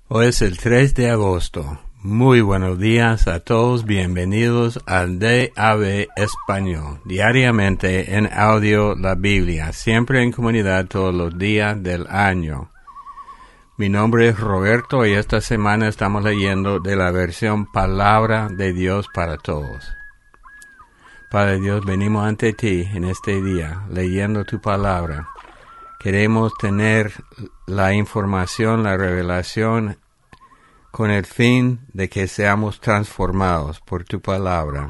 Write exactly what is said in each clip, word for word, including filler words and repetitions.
Hoy es el tres de agosto. Muy buenos días a todos. Bienvenidos al D A B Español. Diariamente en audio la Biblia. Siempre en comunidad todos los días del año. Mi nombre es Roberto y esta semana estamos leyendo de la versión Palabra de Dios para Todos. Padre Dios, venimos ante ti en este día leyendo tu palabra. Queremos tener la información, la revelación, con el fin de que seamos transformados por tu palabra.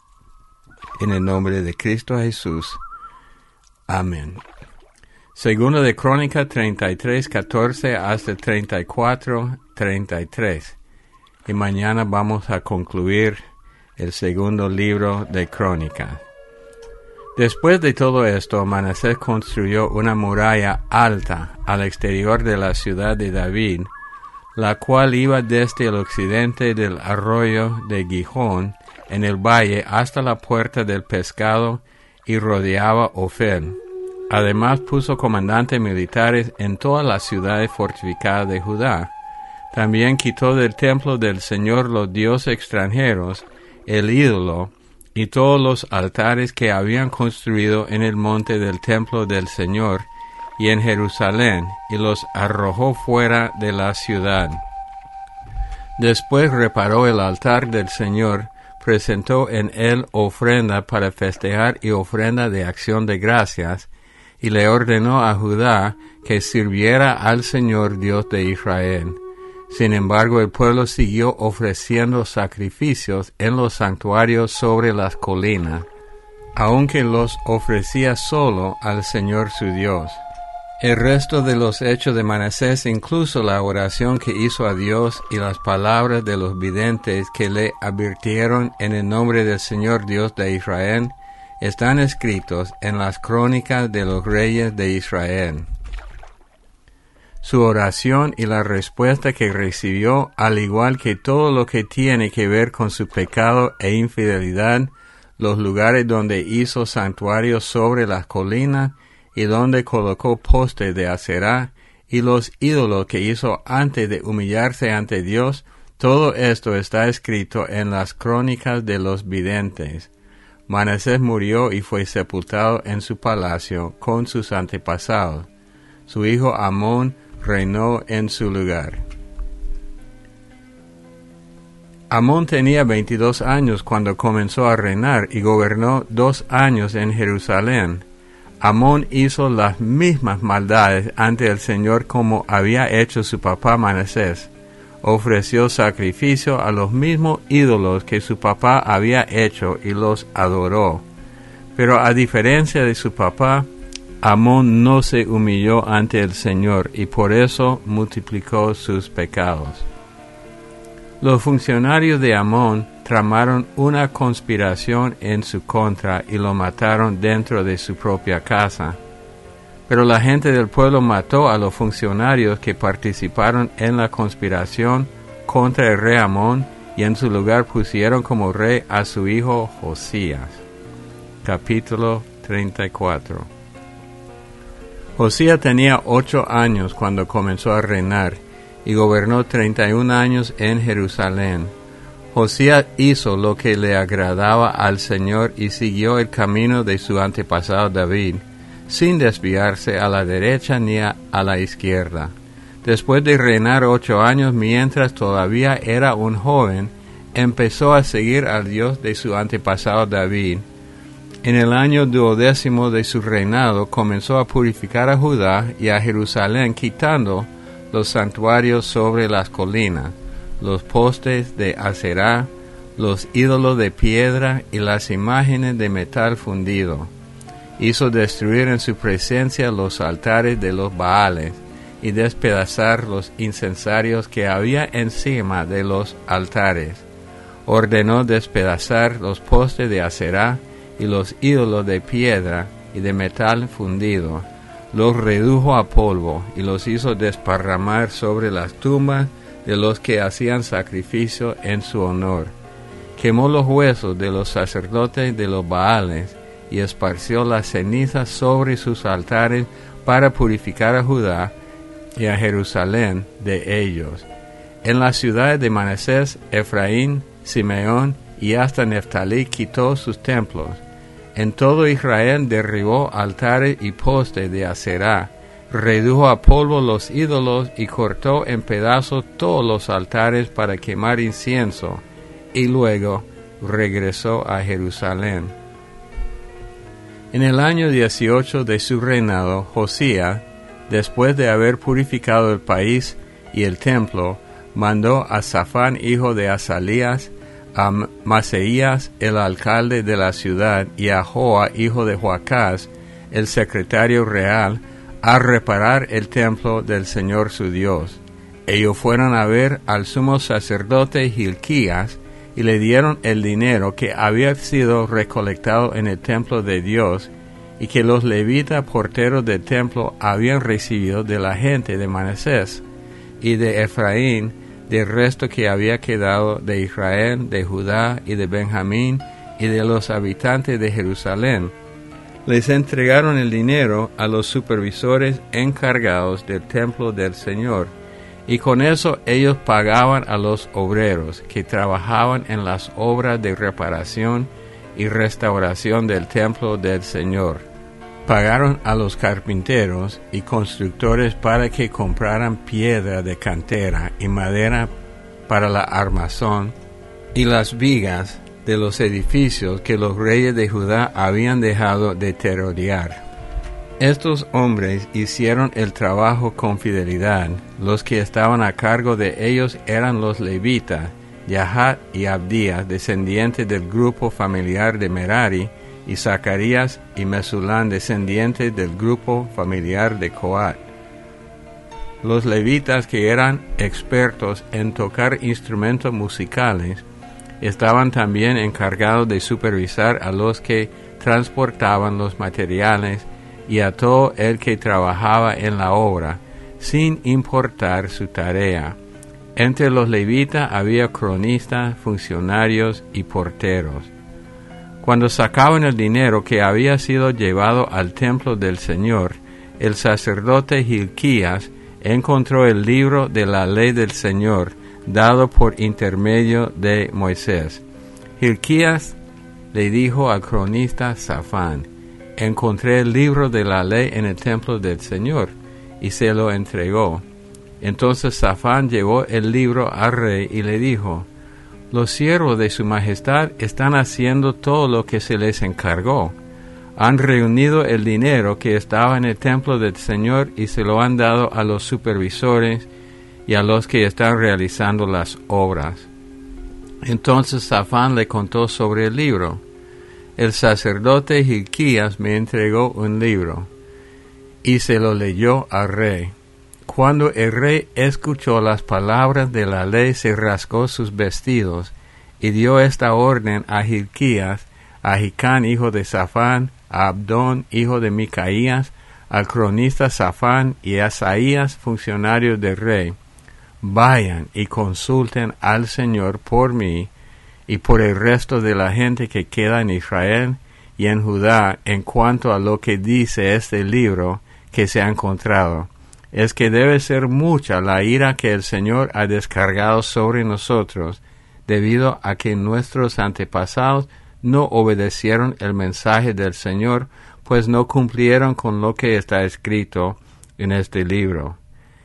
En el nombre de Cristo Jesús. Amén. Segundo de Crónica treinta y tres, catorce hasta treinta y cuatro, treinta y tres. Y mañana vamos a concluir el segundo libro de Crónica. Después de todo esto, Manasés construyó una muralla alta al exterior de la ciudad de David, la cual iba desde el occidente del arroyo de Gijón en el valle hasta la puerta del pescado y rodeaba Ofel. Además puso comandantes militares en todas las ciudades fortificadas de Judá. También quitó del templo del Señor los dioses extranjeros, el ídolo, y todos los altares que habían construido en el monte del templo del Señor y en Jerusalén, y los arrojó fuera de la ciudad. Después reparó el altar del Señor, presentó en él ofrenda para festejar y ofrenda de acción de gracias, y le ordenó a Judá que sirviera al Señor Dios de Israel. Sin embargo, el pueblo siguió ofreciendo sacrificios en los santuarios sobre las colinas, aunque los ofrecía solo al Señor su Dios. El resto de los hechos de Manasés, incluso la oración que hizo a Dios y las palabras de los videntes que le advirtieron en el nombre del Señor Dios de Israel, están escritos en las crónicas de los reyes de Israel. Su oración y la respuesta que recibió, al igual que todo lo que tiene que ver con su pecado e infidelidad, los lugares donde hizo santuarios sobre las colinas y donde colocó postes de Aserá y los ídolos que hizo antes de humillarse ante Dios, todo esto está escrito en las crónicas de los videntes. Manasés murió y fue sepultado en su palacio con sus antepasados. Su hijo Amón reinó en su lugar. Amón tenía veintidós años cuando comenzó a reinar y gobernó dos años en Jerusalén. Amón hizo las mismas maldades ante el Señor como había hecho su papá Manasés. Ofreció sacrificio a los mismos ídolos que su papá había hecho y los adoró. Pero a diferencia de su papá, Amón no se humilló ante el Señor y por eso multiplicó sus pecados. Los funcionarios de Amón tramaron una conspiración en su contra y lo mataron dentro de su propia casa. Pero la gente del pueblo mató a los funcionarios que participaron en la conspiración contra el rey Amón y en su lugar pusieron como rey a su hijo Josías. Capítulo treinta y cuatro. Josías tenía ocho años cuando comenzó a reinar y gobernó treinta y un años en Jerusalén. Josías hizo lo que le agradaba al Señor y siguió el camino de su antepasado David, sin desviarse a la derecha ni a, a la izquierda. Después de reinar ocho años, mientras todavía era un joven, empezó a seguir al Dios de su antepasado David. En el año duodécimo de su reinado comenzó a purificar a Judá y a Jerusalén, quitando los santuarios sobre las colinas, los postes de Aserá, los ídolos de piedra y las imágenes de metal fundido. Hizo destruir en su presencia los altares de los Baales y despedazar los incensarios que había encima de los altares. Ordenó despedazar los postes de Aserá y los ídolos de piedra y de metal fundido. Los redujo a polvo y los hizo desparramar sobre las tumbas de los que hacían sacrificio en su honor. Quemó los huesos de los sacerdotes de los Baales y esparció las cenizas sobre sus altares para purificar a Judá y a Jerusalén de ellos. En la ciudad de Manasés, Efraín, Simeón y hasta Neftalí quitó sus templos. En todo Israel derribó altares y postes de Aserá, redujo a polvo los ídolos y cortó en pedazos todos los altares para quemar incienso, y luego regresó a Jerusalén. En el año dieciocho de su reinado, Josías, después de haber purificado el país y el templo, mandó a Safán, hijo de Asalías, a Maseías, el alcalde de la ciudad, y a Joa, hijo de Joacás, el secretario real, a reparar el templo del Señor su Dios. Ellos fueron a ver al sumo sacerdote Hilquías, y le dieron el dinero que había sido recolectado en el templo de Dios, y que los levitas porteros del templo habían recibido de la gente de Manasés, y de Efraín, del resto que había quedado de Israel, de Judá y de Benjamín, y de los habitantes de Jerusalén. Les entregaron el dinero a los supervisores encargados del templo del Señor, y con eso ellos pagaban a los obreros que trabajaban en las obras de reparación y restauración del templo del Señor. Pagaron a los carpinteros y constructores para que compraran piedra de cantera y madera para la armazón y las vigas de los edificios que los reyes de Judá habían dejado deteriorar. Estos hombres hicieron el trabajo con fidelidad. Los que estaban a cargo de ellos eran los levitas, Yahat y Abdías, descendientes del grupo familiar de Merari, y Zacarías y Mesulán, descendientes del grupo familiar de Coat. Los levitas, que eran expertos en tocar instrumentos musicales, estaban también encargados de supervisar a los que transportaban los materiales y a todo el que trabajaba en la obra, sin importar su tarea. Entre los levitas había cronistas, funcionarios y porteros. Cuando sacaban el dinero que había sido llevado al templo del Señor, el sacerdote Hilquías encontró el libro de la ley del Señor, dado por intermedio de Moisés. Hilquías le dijo al cronista Safán: encontré el libro de la ley en el templo del Señor, y se lo entregó. Entonces Safán llevó el libro al rey y le dijo: los siervos de su majestad están haciendo todo lo que se les encargó. Han reunido el dinero que estaba en el templo del Señor y se lo han dado a los supervisores y a los que están realizando las obras. Entonces Safán le contó sobre el libro. El sacerdote Hilquías me entregó un libro, y se lo leyó al rey. Cuando el rey escuchó las palabras de la ley, se rasgó sus vestidos, y dio esta orden a Hilquías, a Hicán, hijo de Safán, a Abdón, hijo de Micaías, al cronista Safán y a Asaías, funcionarios del rey: vayan y consulten al Señor por mí y por el resto de la gente que queda en Israel y en Judá en cuanto a lo que dice este libro que se ha encontrado. Es que debe ser mucha la ira que el Señor ha descargado sobre nosotros, debido a que nuestros antepasados no obedecieron el mensaje del Señor, pues no cumplieron con lo que está escrito en este libro.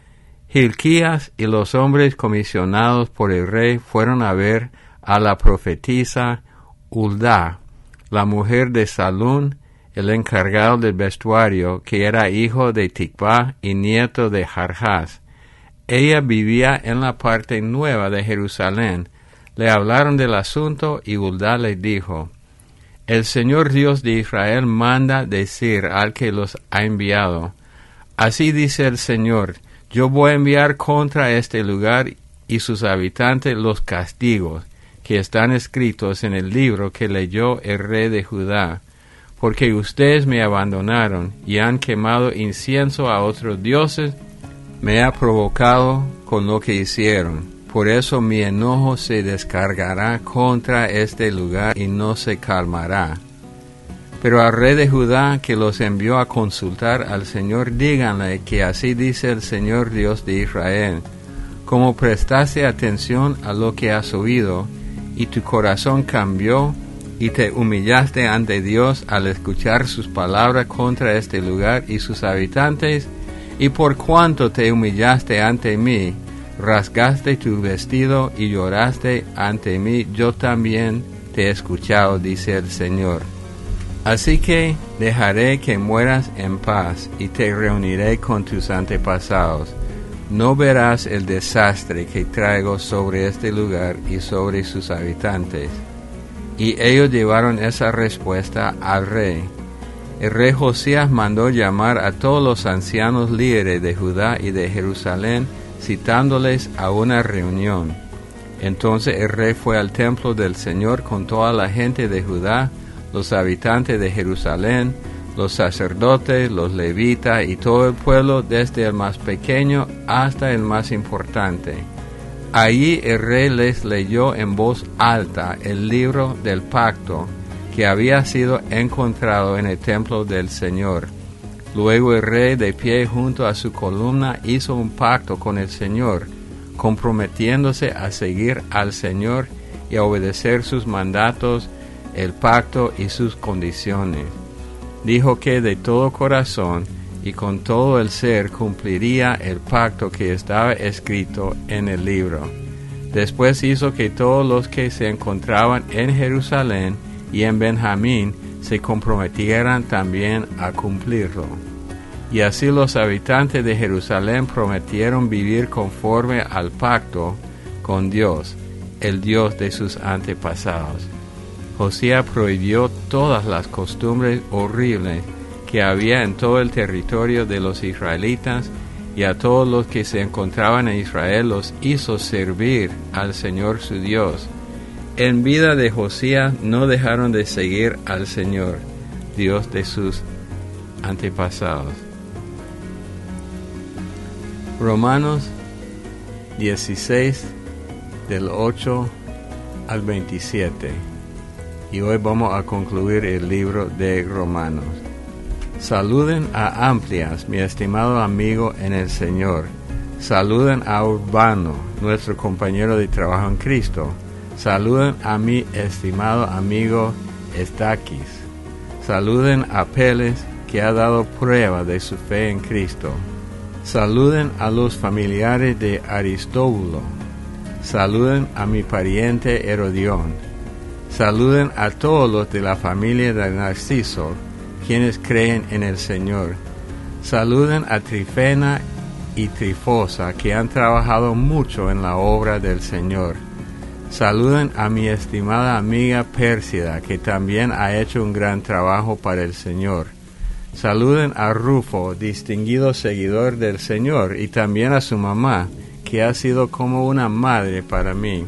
Hilquías y los hombres comisionados por el rey fueron a ver a la profetisa Huldá, la mujer de Salún, el encargado del vestuario, que era hijo de Tikvá y nieto de Jarjás. Ella vivía en la parte nueva de Jerusalén. Le hablaron del asunto y Huldá les dijo: el Señor Dios de Israel manda decir al que los ha enviado: así dice el Señor, yo voy a enviar contra este lugar y sus habitantes los castigos que están escritos en el libro que leyó el rey de Judá, porque ustedes me abandonaron y han quemado incienso a otros dioses, me ha provocado con lo que hicieron. Por eso mi enojo se descargará contra este lugar y no se calmará. Pero al rey de Judá, que los envió a consultar al Señor, díganle que así dice el Señor Dios de Israel: como prestaste atención a lo que has oído, y tu corazón cambió, y te humillaste ante Dios al escuchar sus palabras contra este lugar y sus habitantes, y por cuanto te humillaste ante mí, rasgaste tu vestido y lloraste ante mí, yo también te he escuchado, dice el Señor. Así que dejaré que mueras en paz, y te reuniré con tus antepasados. No verás el desastre que traigo sobre este lugar y sobre sus habitantes. Y ellos llevaron esa respuesta al rey. El rey Josías mandó llamar a todos los ancianos líderes de Judá y de Jerusalén, citándoles a una reunión. Entonces el rey fue al templo del Señor con toda la gente de Judá, los habitantes de Jerusalén, los sacerdotes, los levitas y todo el pueblo, desde el más pequeño hasta el más importante. Allí el rey les leyó en voz alta el libro del pacto que había sido encontrado en el templo del Señor. Luego el rey, de pie junto a su columna, hizo un pacto con el Señor, comprometiéndose a seguir al Señor y a obedecer sus mandatos, el pacto y sus condiciones. Dijo que de todo corazón y con todo el ser cumpliría el pacto que estaba escrito en el libro. Después hizo que todos los que se encontraban en Jerusalén y en Benjamín se comprometieran también a cumplirlo. Y así los habitantes de Jerusalén prometieron vivir conforme al pacto con Dios, el Dios de sus antepasados. Josías prohibió todas las costumbres horribles que había en todo el territorio de los israelitas, y a todos los que se encontraban en Israel los hizo servir al Señor su Dios. En vida de Josías no dejaron de seguir al Señor, Dios de sus antepasados. Romanos dieciséis, del ocho al veintisiete. Y hoy vamos a concluir el libro de Romanos. Saluden a Amplias, mi estimado amigo en el Señor. Saluden a Urbano, nuestro compañero de trabajo en Cristo. Saluden a mi estimado amigo Estaquis. Saluden a Apeles, que ha dado prueba de su fe en Cristo. Saluden a los familiares de Aristóbulo. Saluden a mi pariente Herodión. Saluden a todos los de la familia de Narciso, quienes creen en el Señor. Saluden a Trifena y Trifosa, que han trabajado mucho en la obra del Señor. Saluden a mi estimada amiga Pérsida, que también ha hecho un gran trabajo para el Señor. Saluden a Rufo, distinguido seguidor del Señor, y también a su mamá, que ha sido como una madre para mí.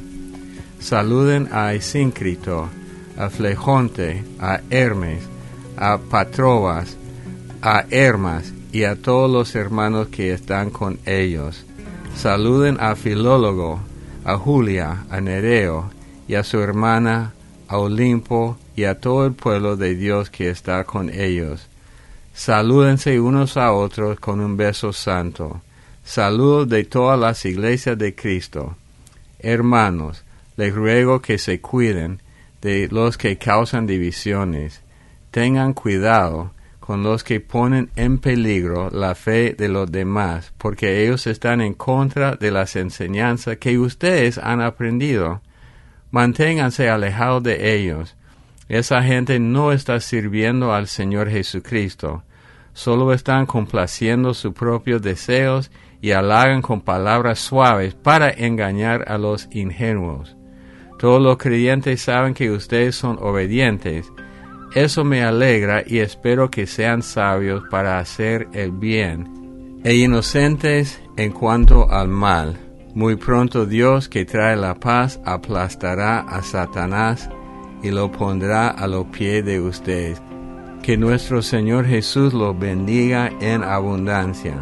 Saluden a Asíncrito, a Flegonte, a Hermes, a Patrobas, a Hermas y a todos los hermanos que están con ellos. Saluden a Filólogo, a Julia, a Nereo y a su hermana, a Olimpo y a todo el pueblo de Dios que está con ellos. Salúdense unos a otros con un beso santo. Saludos de todas las iglesias de Cristo. Hermanos, les ruego que se cuiden de los que causan divisiones. Tengan cuidado con los que ponen en peligro la fe de los demás, porque ellos están en contra de las enseñanzas que ustedes han aprendido. Manténganse alejados de ellos. Esa gente no está sirviendo al Señor Jesucristo. Solo están complaciendo sus propios deseos y halagan con palabras suaves para engañar a los ingenuos. Todos los creyentes saben que ustedes son obedientes. Eso me alegra y espero que sean sabios para hacer el bien e inocentes en cuanto al mal. Muy pronto Dios, que trae la paz, aplastará a Satanás y lo pondrá a los pies de ustedes. Que nuestro Señor Jesús los bendiga en abundancia.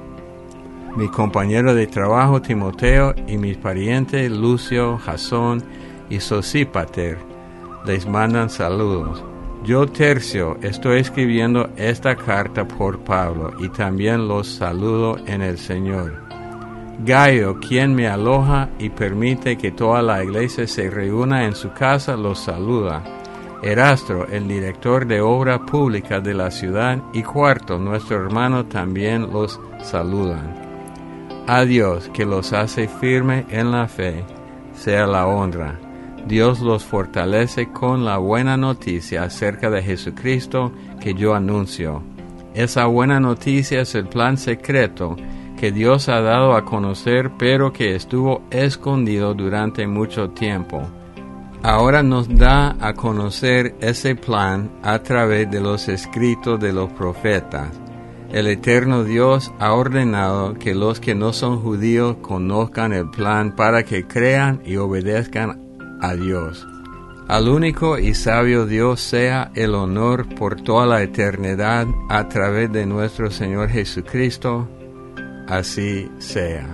Mi compañero de trabajo Timoteo y mis parientes Lucio, Jasón y Sosípater les mandan saludos. Yo, Tercio, estoy escribiendo esta carta por Pablo y también los saludo en el Señor. Gayo, quien me aloja y permite que toda la iglesia se reúna en su casa, los saluda. Erasto, el director de obra pública de la ciudad, y Cuarto, nuestro hermano, también los saludan. A Dios, que los hace firme en la fe, sea la honra. Dios los fortalece con la buena noticia acerca de Jesucristo que yo anuncio. Esa buena noticia es el plan secreto que Dios ha dado a conocer, pero que estuvo escondido durante mucho tiempo. Ahora nos da a conocer ese plan a través de los escritos de los profetas. El eterno Dios ha ordenado que los que no son judíos conozcan el plan para que crean y obedezcan a Dios. Al único y sabio Dios sea el honor por toda la eternidad a través de nuestro Señor Jesucristo. Así sea.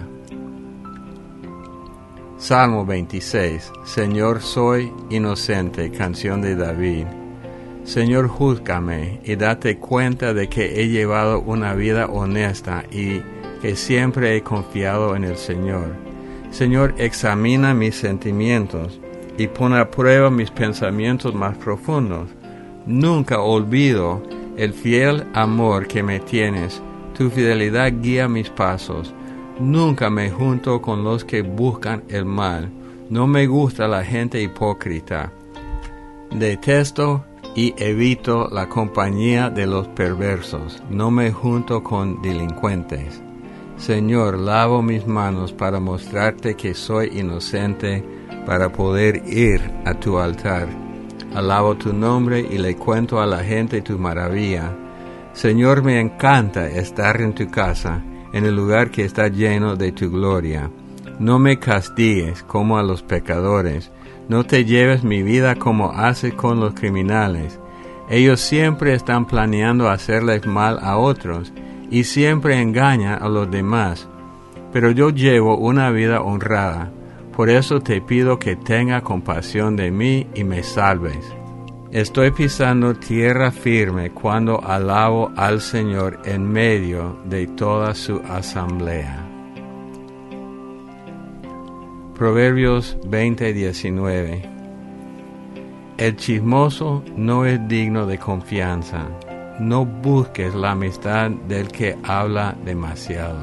Salmo veintiséis. Señor, soy inocente. Canción de David. Señor, júzgame y date cuenta de que he llevado una vida honesta y que siempre he confiado en el Señor. Señor, examina mis sentimientos y pon a prueba mis pensamientos más profundos. Nunca olvido el fiel amor que me tienes. Tu fidelidad guía mis pasos. Nunca me junto con los que buscan el mal. No me gusta la gente hipócrita. Detesto y evito la compañía de los perversos. No me junto con delincuentes. Señor, lavo mis manos para mostrarte que soy inocente, para poder ir a tu altar. Alabo tu nombre y le cuento a la gente tu maravilla. Señor, me encanta estar en tu casa, en el lugar que está lleno de tu gloria. No me castigues como a los pecadores. No te lleves mi vida como haces con los criminales. Ellos siempre están planeando hacerles mal a otros y siempre engañan a los demás. Pero yo llevo una vida honrada. Por eso te pido que tenga compasión de mí y me salves. Estoy pisando tierra firme cuando alabo al Señor en medio de toda su asamblea. Proverbios veinte diecinueve. El chismoso no es digno de confianza. No busques la amistad del que habla demasiado.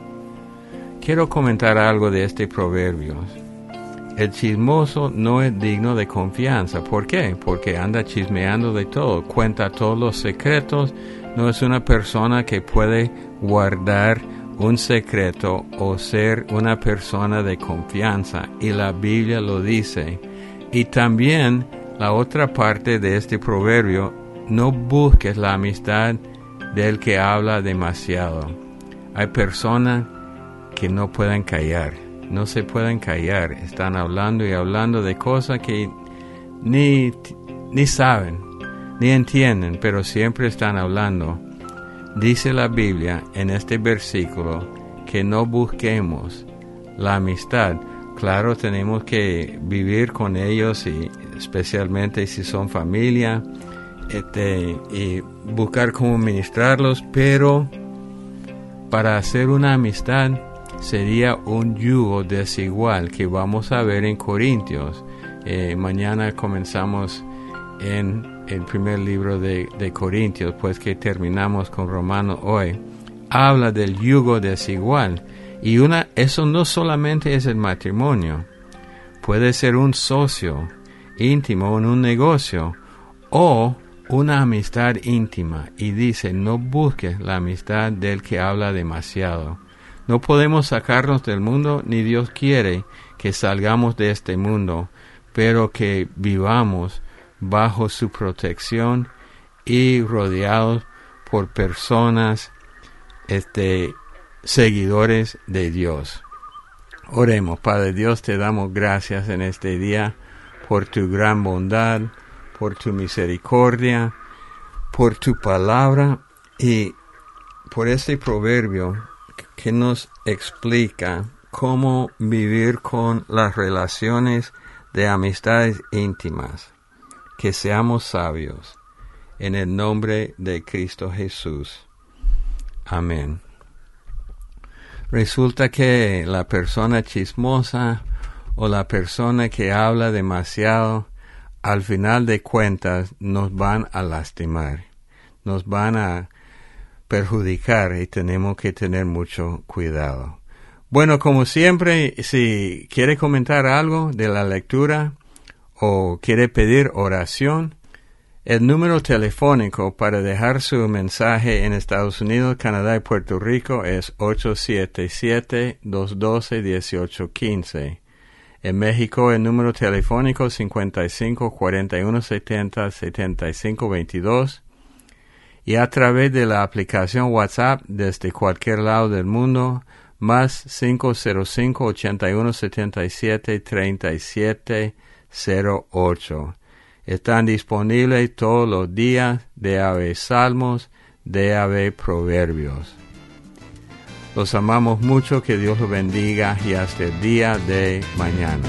Quiero comentar algo de este proverbio. El chismoso no es digno de confianza. ¿Por qué? Porque anda chismeando de todo, cuenta todos los secretos. No es una persona que puede guardar un secreto o ser una persona de confianza. Y la Biblia lo dice. Y también la otra parte de este proverbio, no busques la amistad del que habla demasiado. Hay personas que no pueden callar. No se pueden callar, están hablando y hablando de cosas que ni, ni saben, ni entienden, pero siempre están hablando. Dice la Biblia en este versículo que no busquemos la amistad. Claro, tenemos que vivir con ellos, y especialmente si son familia, este, y buscar cómo ministrarlos, pero para hacer una amistad sería un yugo desigual que vamos a ver en Corintios. Eh, mañana comenzamos en el primer libro de, de Corintios, pues que terminamos con Romanos hoy. Habla del yugo desigual. Y una, eso no solamente es el matrimonio. Puede ser un socio íntimo en un negocio o una amistad íntima. Y dice, no busques la amistad del que habla demasiado. No podemos sacarnos del mundo, ni Dios quiere que salgamos de este mundo, pero que vivamos bajo su protección y rodeados por personas, este, seguidores de Dios. Oremos. Padre Dios, te damos gracias en este día por tu gran bondad, por tu misericordia, por tu palabra y por este proverbio que nos explica cómo vivir con las relaciones de amistades íntimas. Que seamos sabios. En el nombre de Cristo Jesús. Amén. Resulta que la persona chismosa o la persona que habla demasiado, al final de cuentas nos van a lastimar, nos van a perjudicar y tenemos que tener mucho cuidado. Bueno, como siempre, si quiere comentar algo de la lectura o quiere pedir oración, el número telefónico para dejar su mensaje en Estados Unidos, Canadá y Puerto Rico es ocho siete siete, dos uno dos, uno ocho uno cinco. En México, el número telefónico cincuenta y cinco, cuarenta y uno, setenta, setenta y cinco, veintidós. Y a través de la aplicación WhatsApp desde cualquier lado del mundo, más cinco cero cinco, ochenta y uno, setenta y siete, treinta y siete, cero ocho. Están disponibles todos los días D A B Salmos, D A B Proverbios. Los amamos mucho, que Dios los bendiga y hasta el día de mañana.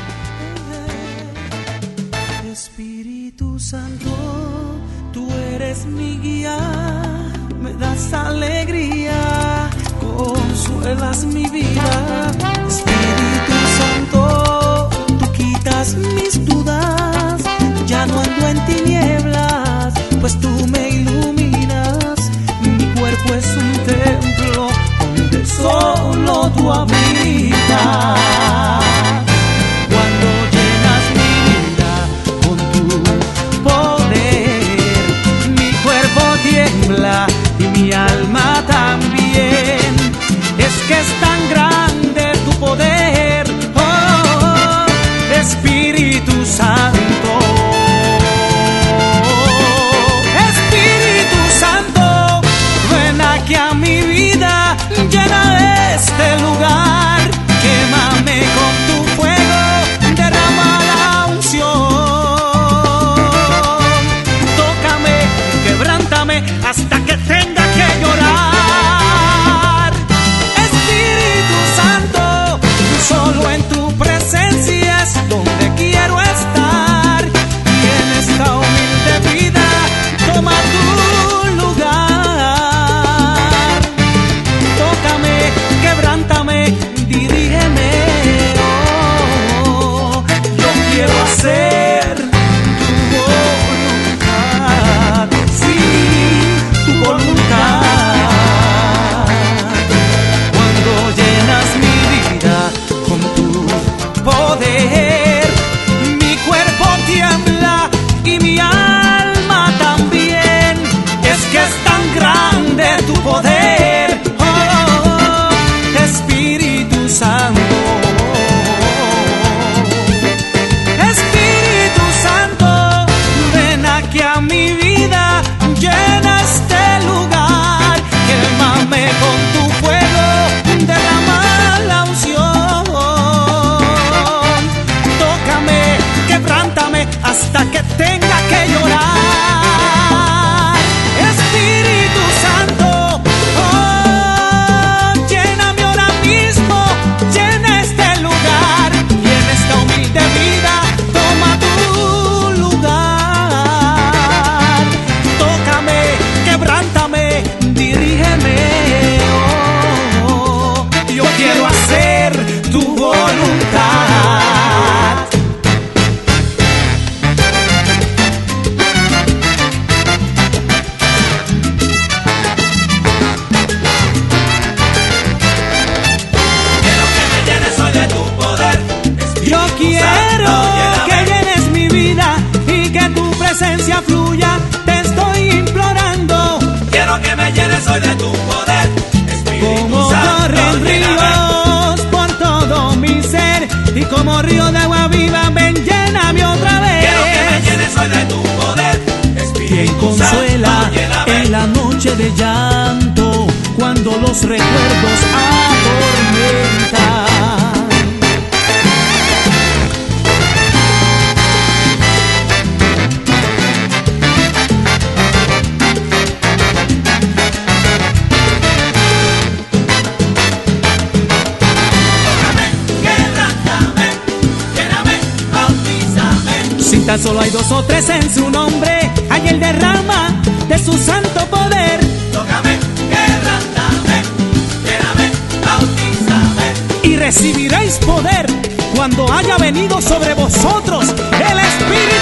Espíritu Santo, tú eres mi guía, me das alegría, consuelas mi vida. Espíritu Santo, tú quitas mis dudas, ya no ando en tinieblas, pues tú me iluminas. Mi cuerpo es un templo donde solo tú habitas. Cuando llenas mi vida con tu poder, mi cuerpo tiembla y mi alma también. Es que es tan grande tu poder, oh, Espíritu Santo. Llena este lugar, quémame con tu fuego, derrama la unción. Tócame, quebrántame hasta que tenga que llorar. Espíritu Santo, solo en tu presencia es donde quiero estar. Y en esta humilde vida, toma tu dirígeme, oh, yo quiero hacer tu voluntad, sí, tu voluntad. Cuando llenas mi vida con tu poder, mi cuerpo tiembla y mi alma también. Es que es tan grande tu poder, Santo. Espíritu Santo, ven aquí a mi vida, llena este lugar, quémame con tu fuego, derrama la unción. Tócame, quebrántame hasta que tenga que llorar. Espíritu Santo, dirígeme, oh, yo quiero hacer tu voluntad. Quiero que me llenes hoy de tu poder. Yo quiero que llenes mi vida y que tu presencia fluya. Te estoy implorando. Quiero que me llenes hoy de tu poder, Espíritu como Santo. Corren ríos por todo mi ser y como río de agua viva, ven, lléname otra vez. Quiero que me llenes hoy de tu poder, Espíritu Quien consuela Santo, lléname. En la noche de llanto, cuando los recuerdos atormentan. Tan solo hay dos o tres en su nombre, hay el derrama de su santo poder. Tócame, quebrántame, lléname, recibiréis poder cuando haya venido sobre vosotros el Espíritu